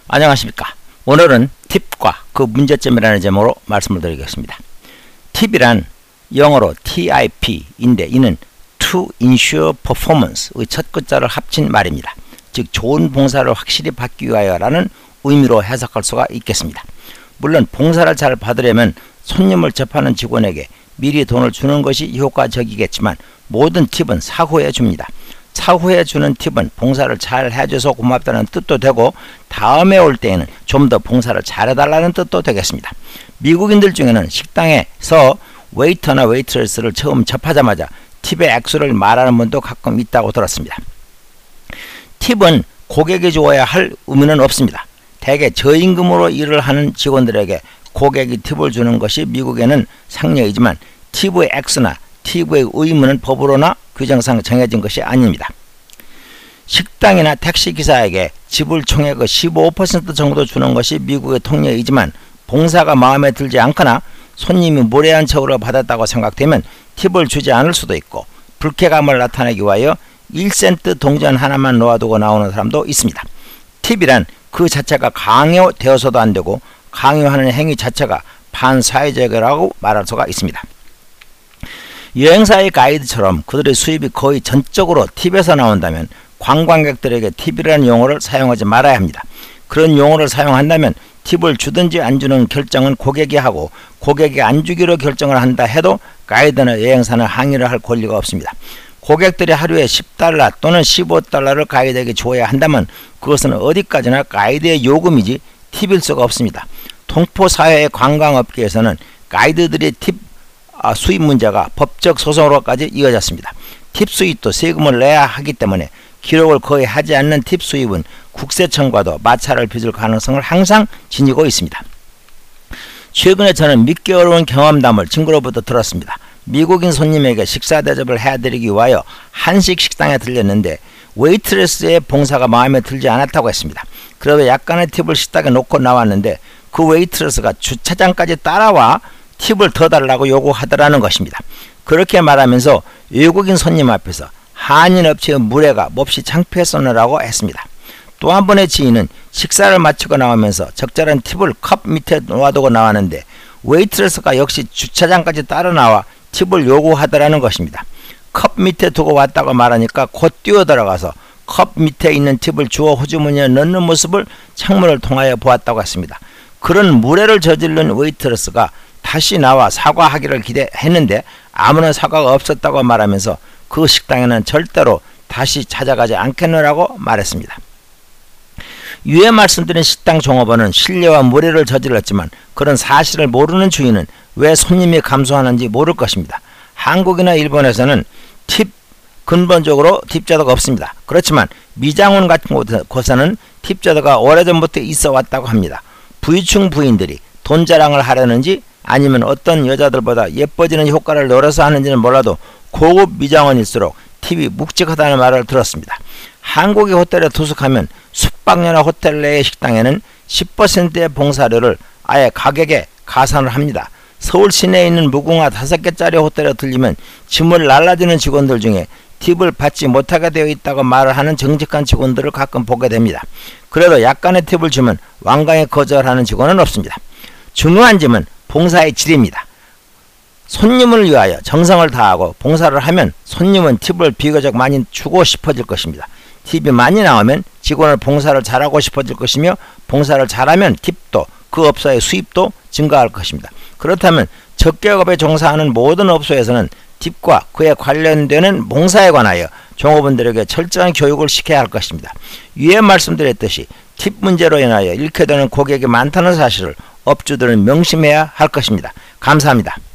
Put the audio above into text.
안녕하십니까. 오늘은 팁과 그 문제점이라는 제목으로 말씀을 드리겠습니다. 팁이란 영어로 TIP인데 이는 To Ensure Performance의 첫 글자를 합친 말입니다. 즉 좋은 봉사를 확실히 받기 위하여 라는 의미로 해석할 수가 있겠습니다. 물론 봉사를 잘 받으려면 손님을 접하는 직원에게 미리 돈을 주는 것이 효과적이겠지만 모든 팁은 사후에 줍니다. 차후에 주는 팁은 봉사를 잘 해줘서 고맙다는 뜻도 되고 다음에 올 때에는 좀 더 봉사를 잘해달라는 뜻도 되겠습니다. 미국인들 중에는 식당에서 웨이터나 웨이트레스를 처음 접하자마자 팁의 액수를 말하는 분도 가끔 있다고 들었습니다. 팁은 고객이 주어야 할 의무는 없습니다. 대개 저임금으로 일을 하는 직원들에게 고객이 팁을 주는 것이 미국에는 상례이지만 팁의 액수나 팁의 의무는 법으로나 규정상 정해진 것이 아닙니다. 식당이나 택시기사에게 지불 총액의 15% 정도 주는 것이 미국의 통례이지만 봉사가 마음에 들지 않거나 손님이 무례한 척으로 받았다고 생각되면 팁을 주지 않을 수도 있고 불쾌감을 나타내기 위하여 1센트 동전 하나만 놓아두고 나오는 사람도 있습니다. 팁이란 그 자체가 강요되어서도 안되고 강요하는 행위 자체가 반사회적이라고 말할 수가 있습니다. 여행사의 가이드처럼 그들의 수입이 거의 전적으로 팁에서 나온다면 관광객들에게 팁이라는 용어를 사용하지 말아야 합니다. 그런 용어를 사용한다면 팁을 주든지 안 주는 결정은 고객이 하고 고객이 안 주기로 결정을 한다 해도 가이드나 여행사는 항의를 할 권리가 없습니다. 고객들이 하루에 $10 또는 $15를 가이드에게 줘야 한다면 그것은 어디까지나 가이드의 요금이지 팁일 수가 없습니다. 동포사회의 관광업계에서는 가이드들의 팁 수입 문제가 법적 소송으로까지 이어졌습니다. 팁 수입도 세금을 내야 하기 때문에 기록을 거의 하지 않는 팁 수입은 국세청과도 마찰을 빚을 가능성을 항상 지니고 있습니다. 최근에 저는 믿기 어려운 경험담을 친구로부터 들었습니다. 미국인 손님에게 식사 대접을 해드리기 위하여 한식 식당에 들렸는데 웨이트레스의 봉사가 마음에 들지 않았다고 했습니다. 그래도 약간의 팁을 식탁에 놓고 나왔는데 그 웨이트레스가 주차장까지 따라와 팁을 더 달라고 요구하더라는 것입니다. 그렇게 말하면서 외국인 손님 앞에서 한인 업체의 무례가 몹시 창피했었느라고 했습니다. 또 한 번의 지인은 식사를 마치고 나오면서 적절한 팁을 컵 밑에 놓아두고 나왔는데 웨이트레스가 역시 주차장까지 따라 나와 팁을 요구하더라는 것입니다. 컵 밑에 두고 왔다고 말하니까 곧 뛰어들어가서 컵 밑에 있는 팁을 주워 호주머니에 넣는 모습을 창문을 통하여 보았다고 했습니다. 그런 무례를 저지른 웨이트레스가 다시 나와 사과하기를 기대했는데 아무런 사과가 없었다고 말하면서 그 식당에는 절대로 다시 찾아가지 않겠노라고 말했습니다. 위에 말씀드린 식당 종업원은 실례와 무례를 저질렀지만 그런 사실을 모르는 주인은 왜 손님이 감소하는지 모를 것입니다. 한국이나 일본에서는 팁 근본적으로 팁제도가 없습니다. 그렇지만 미장원 같은 곳에는 팁제도가 오래전부터 있어 왔다고 합니다. 부유층 부인들이 돈 자랑을 하려는지 아니면 어떤 여자들보다 예뻐지는 효과를 노려서 하는지는 몰라도 고급 미장원일수록 팁이 묵직하다는 말을 들었습니다. 한국의 호텔에 투숙하면 숙박료나 호텔 내의 식당에는 10%의 봉사료를 아예 가격에 가산을 합니다. 서울 시내에 있는 무궁화 5개짜리 호텔에 들리면 짐을 날라주는 직원들 중에 팁을 받지 못하게 되어 있다고 말을 하는 정직한 직원들을 가끔 보게 됩니다. 그래도 약간의 팁을 주면 완강히 거절하는 직원은 없습니다. 중요한 점은 봉사의 질입니다. 손님을 위하여 정성을 다하고 봉사를 하면 손님은 팁을 비교적 많이 주고 싶어질 것입니다. 팁이 많이 나오면 직원을 봉사를 잘하고 싶어질 것이며 봉사를 잘하면 팁도 그 업소의 수입도 증가할 것입니다. 그렇다면 적격업에 종사하는 모든 업소에서는 팁과 그에 관련되는 봉사에 관하여 종업원들에게 철저한 교육을 시켜야 할 것입니다. 위에 말씀드렸듯이 팁 문제로 인하여 잃게 되는 고객이 많다는 사실을 업주들은 명심해야 할 것입니다. 감사합니다.